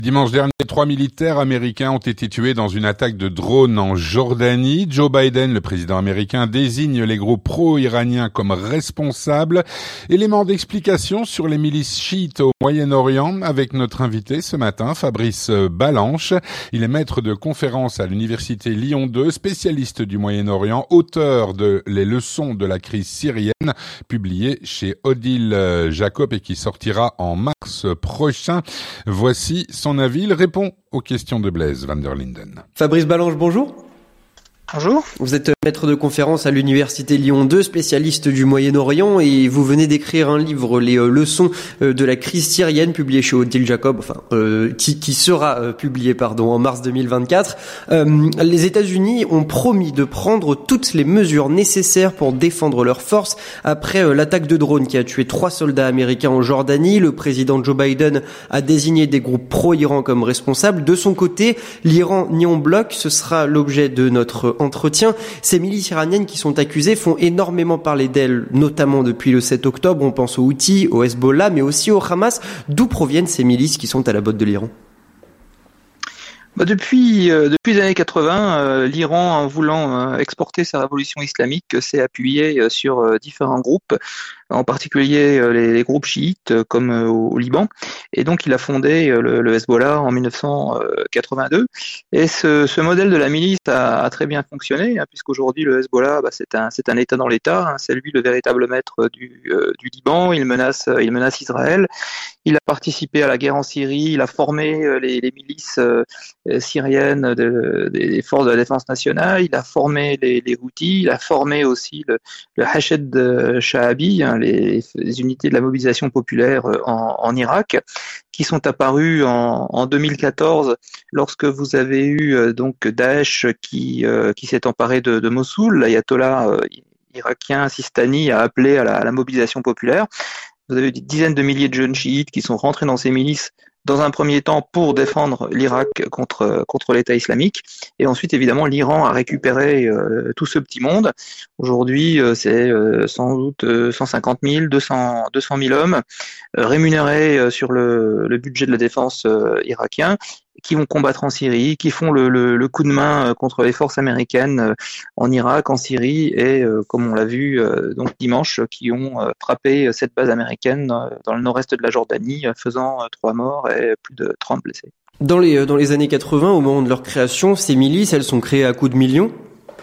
Dimanche dernier, 3 militaires américains ont été tués dans une attaque de drone en Jordanie. Joe Biden, le président américain, désigne les groupes pro-iraniens comme responsables. Élément d'explication sur les milices chiites au Moyen-Orient avec notre invité ce matin, Fabrice Balanche. Il est maître de conférence à l'université Lyon 2, spécialiste du Moyen-Orient, auteur de Les leçons de la crise syrienne, publié chez Odile Jacob et qui sortira en mars prochain. Voici son avis. Il répond aux questions de Blaise van der Linden. Fabrice Balanche, bonjour. Bonjour. Vous êtes maître de conférence à l'université Lyon 2, spécialiste du Moyen-Orient, et vous venez d'écrire un livre, Les leçons de la crise syrienne, publié chez Odile Jacob, qui sera publié en mars 2024. Les États-Unis ont promis de prendre toutes les mesures nécessaires pour défendre leurs forces après l'attaque de drone qui a tué 3 soldats américains en Jordanie. Le président Joe Biden a désigné des groupes pro-Iran comme responsables. De son côté, l'Iran nie en bloc. Ce sera l'objet de notre entretien. Ces milices iraniennes qui sont accusées font énormément parler d'elles, notamment depuis le 7 octobre. On pense aux Houthis, au Hezbollah, mais aussi au Hamas. D'où proviennent ces milices qui sont à la botte de l'Iran ? Depuis les années 80, l'Iran, en voulant exporter sa révolution islamique, s'est appuyé sur différents groupes, en particulier les groupes chiites comme au Liban, et donc il a fondé le Hezbollah en 1982. Et ce modèle de la milice a très bien fonctionné, puisqu'aujourd'hui le Hezbollah, c'est un État dans l'État, c'est lui le véritable maître du Liban. Il menace Israël. Il a participé à la guerre en Syrie. Il a formé les milices syriennes des forces de la défense nationale. Il a formé les Houthis. Il a formé aussi le Hashd Sha'abi, les unités de la mobilisation populaire en Irak, qui sont apparues en 2014 lorsque vous avez eu donc Daesh qui s'est emparé de Mossoul. L'ayatollah irakien Sistani a appelé à la mobilisation populaire. Vous avez des dizaines de milliers de jeunes chiites qui sont rentrés dans ces milices dans un premier temps pour défendre l'Irak contre l'État islamique. Et ensuite, évidemment, l'Iran a récupéré tout ce petit monde. Aujourd'hui, c'est sans doute 150 000, 200 000 hommes rémunérés sur le budget de la défense irakien, qui vont combattre en Syrie, qui font le coup de main contre les forces américaines en Irak, en Syrie, et comme on l'a vu donc dimanche, qui ont frappé cette base américaine dans le nord-est de la Jordanie, faisant 3 morts et plus de 30 blessés. Dans les années 80, au moment de leur création, ces milices, elles sont créées à coups de millions ?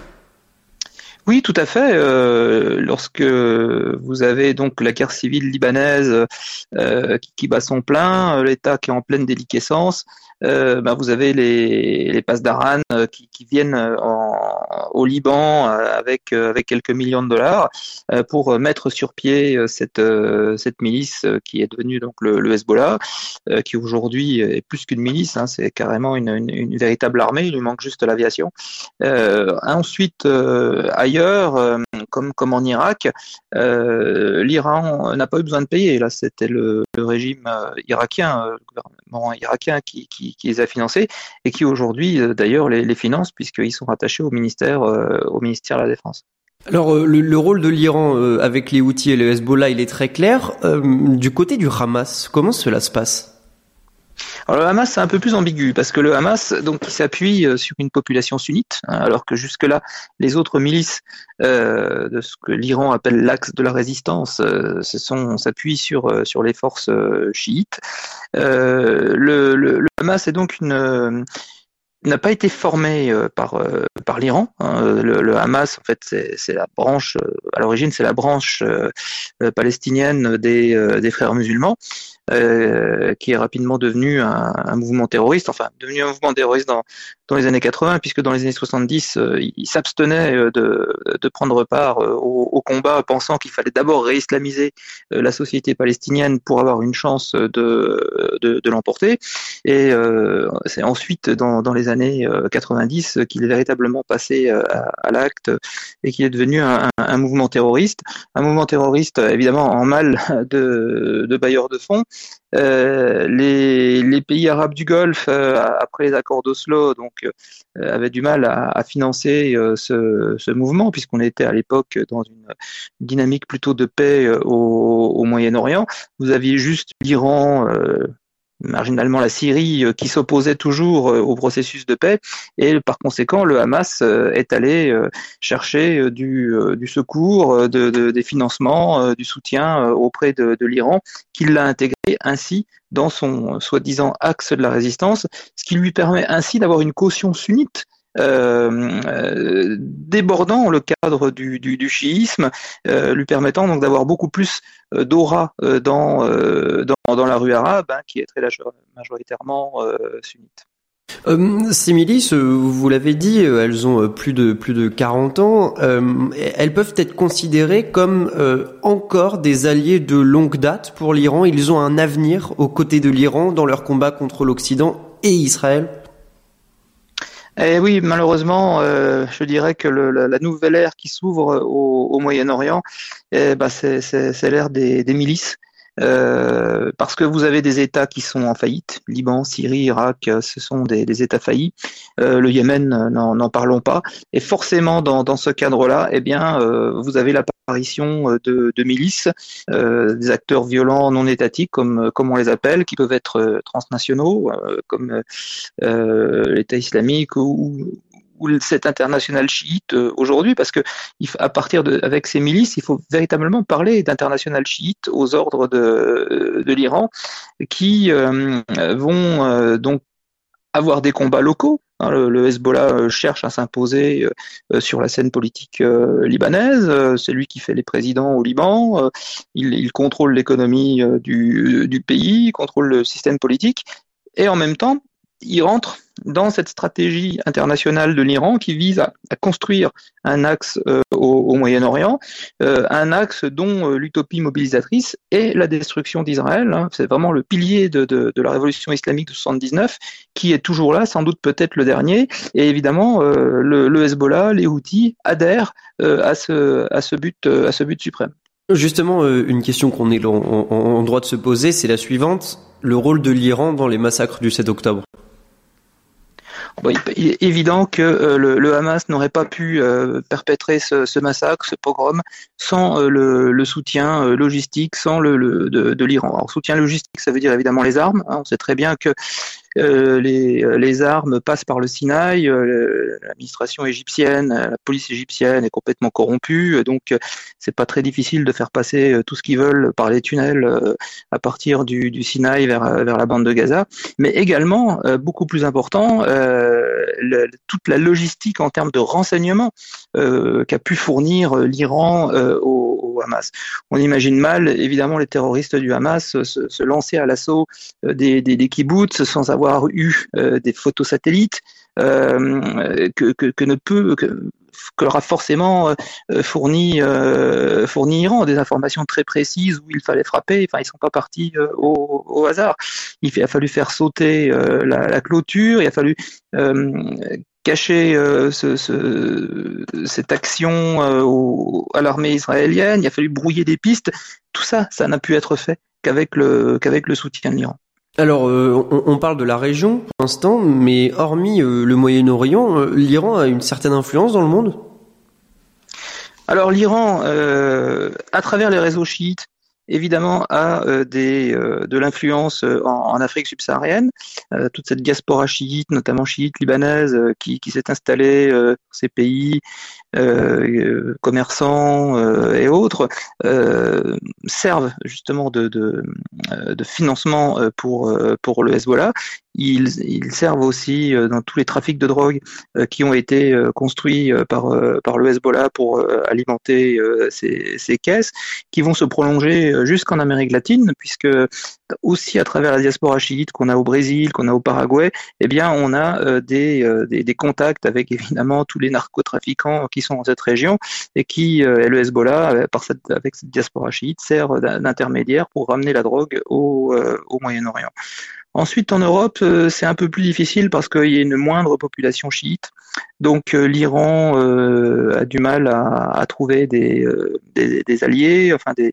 Oui, tout à fait. Lorsque vous avez donc la guerre civile libanaise qui bat son plein, l'État qui est en pleine déliquescence, vous avez les Pasdaran qui viennent au Liban avec quelques millions de dollars pour mettre sur pied cette milice qui est devenue donc le Hezbollah, qui aujourd'hui est plus qu'une milice, c'est carrément une véritable armée. Il lui manque juste l'aviation. Ensuite, ailleurs, comme en Irak, l'Iran n'a pas eu besoin de payer. Là, c'était le régime irakien, le gouvernement irakien qui les a financés et qui aujourd'hui, d'ailleurs, les finance puisqu'ils sont rattachés au ministère de la Défense. Alors, le rôle de l'Iran avec les Houthis et le Hezbollah, il est très clair. Du côté du Hamas, comment cela se passe ? Alors le Hamas, c'est un peu plus ambigu parce que le Hamas, donc, il s'appuie sur une population sunnite, alors que jusque-là, les autres milices de ce que l'Iran appelle l'axe de la résistance, s'appuient sur les forces chiites. Le Hamas est donc n'a pas été formé par l'Iran. Le Hamas, en fait, c'est la branche, à l'origine, c'est la branche palestinienne des frères musulmans, qui est rapidement devenu un mouvement terroriste, devenu un mouvement terroriste dans les années 80, puisque dans les années 70, il s'abstenait de prendre part au combat, pensant qu'il fallait d'abord réislamiser la société palestinienne pour avoir une chance de l'emporter. Et c'est ensuite, dans les années 90, qu'il est véritablement passé à l'acte et qu'il est devenu un mouvement terroriste. Un mouvement terroriste, évidemment, en mal de bailleurs de fonds. Les pays arabes du Golfe, après les accords d'Oslo, avaient du mal à financer ce mouvement, puisqu'on était à l'époque dans une dynamique plutôt de paix au Moyen-Orient. Vous aviez juste l'Iran marginalement la Syrie, qui s'opposait toujours au processus de paix, et par conséquent le Hamas est allé chercher du secours, des financements, du soutien auprès de l'Iran, qui l'a intégré ainsi dans son soi-disant axe de la résistance, ce qui lui permet ainsi d'avoir une caution sunnite débordant le cadre du chiisme, lui permettant donc d'avoir beaucoup plus d'aura dans la rue arabe, qui est très majoritairement sunnite. Ces milices, vous l'avez dit, elles ont plus de 40 ans. Elles peuvent être considérées comme encore des alliés de longue date pour l'Iran. Ils ont un avenir aux côtés de l'Iran dans leur combat contre l'Occident et Israël. Eh oui, malheureusement, je dirais que la nouvelle ère qui s'ouvre au Moyen-Orient, c'est l'ère des milices. Parce que vous avez des États qui sont en faillite, Liban, Syrie, Irak, ce sont des États faillis. Le Yémen, n'en parlons pas. Et forcément, dans ce cadre-là, vous avez l'apparition de milices, des acteurs violents non étatiques, comme on les appelle, qui peuvent être transnationaux, comme l'État islamique ou cette internationale chiite aujourd'hui, parce que avec ces milices, il faut véritablement parler d'internationale chiite aux ordres de l'Iran, qui vont donc avoir des combats locaux. Le Hezbollah cherche à s'imposer sur la scène politique libanaise. C'est lui qui fait les présidents au Liban. Il contrôle l'économie du pays, il contrôle le système politique, et en même temps, il rentre dans cette stratégie internationale de l'Iran qui vise à construire un axe au Moyen-Orient, un axe dont l'utopie mobilisatrice est la destruction d'Israël. C'est vraiment le pilier de la révolution islamique de 79, qui est toujours là, sans doute peut-être le dernier. Et évidemment, le Hezbollah, les Houthis adhèrent à ce but suprême. Justement, une question qu'on est en droit de se poser, c'est la suivante. Le rôle de l'Iran dans les massacres du 7 octobre. Bon, il est évident que le Hamas n'aurait pas pu perpétrer ce massacre, ce pogrom, sans le soutien logistique, sans de l'Iran. Alors, soutien logistique, ça veut dire évidemment les armes. On sait très bien que les armes passent par le Sinaï, l'administration égyptienne, la police égyptienne est complètement corrompue, donc c'est pas très difficile de faire passer tout ce qu'ils veulent par les tunnels à partir du Sinaï vers la bande de Gaza, mais également, beaucoup plus important, toute la logistique en termes de renseignement qu'a pu fournir l'Iran au Hamas. On imagine mal, évidemment, les terroristes du Hamas se lancer à l'assaut des kibboutz sans avoir eu des photos satellites que leur a forcément fourni Iran, des informations très précises où il fallait frapper. Enfin, ils sont pas partis au hasard. Il a fallu faire sauter la clôture, il a fallu cacher cette action à l'armée israélienne, il a fallu brouiller des pistes. Tout ça, ça n'a pu être fait qu'avec le soutien de l'Iran. Alors, on parle de la région pour l'instant, mais hormis le Moyen-Orient, l'Iran a une certaine influence dans le monde ? Alors l'Iran, à travers les réseaux chiites, évidemment a de l'influence en Afrique subsaharienne, toute cette diaspora chiite, notamment chiite libanaise, qui s'est installée dans ces pays, commerçants et autres, servent justement de financement pour le Hezbollah. Ils servent aussi dans tous les trafics de drogue qui ont été construits par le Hezbollah pour alimenter ces caisses, qui vont se prolonger jusqu'en Amérique latine, puisque aussi à travers la diaspora chiite qu'on a au Brésil, qu'on a au Paraguay, on a des contacts avec évidemment tous les narcotrafiquants qui sont dans cette région, et le Hezbollah, avec cette diaspora chiite, sert d'intermédiaire pour ramener la drogue au Moyen-Orient. Ensuite, en Europe, c'est un peu plus difficile parce qu'il y a une moindre population chiite. Donc, l'Iran a du mal à trouver des alliés,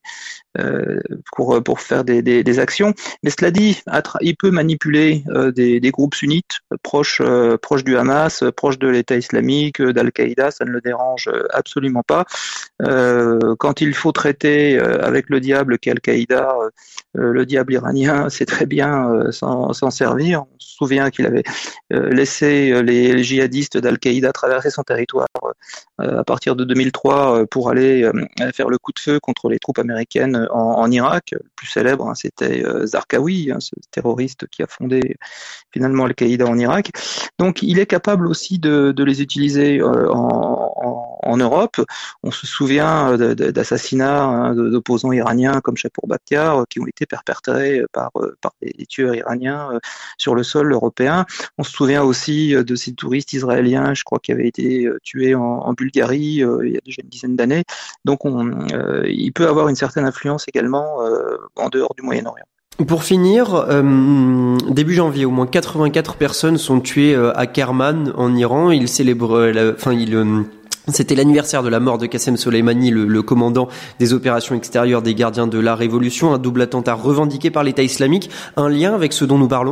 pour faire des actions. Mais cela dit, il peut manipuler des groupes sunnites proches du Hamas, proches de l'État islamique, d'Al-Qaïda. Ça ne le dérange absolument pas. Quand il faut traiter avec le diable qu'est Al-Qaïda, le diable iranien, c'est très bien, sans s'en servir. On se souvient qu'il avait laissé les djihadistes d'Al-Qaïda traverser son territoire à partir de 2003 pour aller faire le coup de feu contre les troupes américaines en Irak. Le plus célèbre, c'était Zarqawi, ce terroriste qui a fondé finalement Al-Qaïda en Irak. Donc il est capable aussi de les utiliser en Europe. On se souvient d'assassinats d'opposants iraniens comme Chapour Bakar qui ont été perpétrés par des tueurs iraniens sur le sol européen. On se souvient aussi de ces touristes israéliens, je crois, qui avaient été tués en Bulgarie il y a déjà une dizaine d'années. Donc il peut avoir une certaine influence également en dehors du Moyen-Orient. Pour finir, début janvier, au moins 84 personnes sont tuées à Kerman en Iran. Il célèbre c'était l'anniversaire de la mort de Qassem Soleimani, le commandant des opérations extérieures des gardiens de la Révolution, un double attentat revendiqué par l'État islamique. Un lien avec ce dont nous parlons ?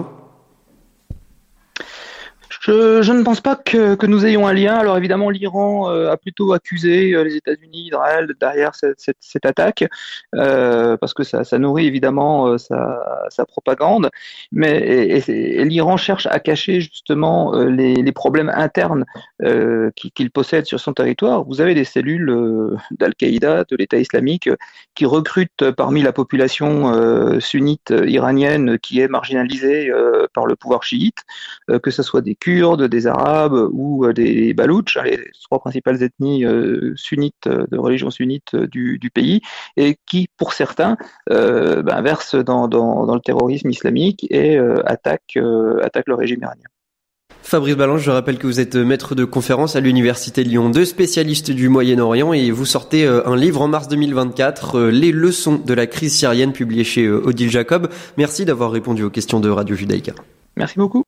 Je ne pense pas que nous ayons un lien. Alors évidemment, l'Iran a plutôt accusé les États-Unis, Israël derrière cette attaque, parce que ça nourrit évidemment sa propagande. Mais l'Iran cherche à cacher justement les problèmes internes qu'il possède sur son territoire. Vous avez des cellules d'Al-Qaïda, de l'État islamique, qui recrutent parmi la population sunnite iranienne qui est marginalisée par le pouvoir chiite, que ce soit des Kurdes, des Arabes ou des Baloutches, les trois principales ethnies sunnites, de religion sunnite du pays, et qui, pour certains, versent dans le terrorisme islamique et attaquent le régime iranien. Fabrice Balanche, je rappelle que vous êtes maître de conférence à l'Université de Lyon 2, spécialiste du Moyen-Orient, et vous sortez un livre en mars 2024, Les leçons de la crise syrienne, publié chez Odile Jacob. Merci d'avoir répondu aux questions de Radio Judaïka. Merci beaucoup.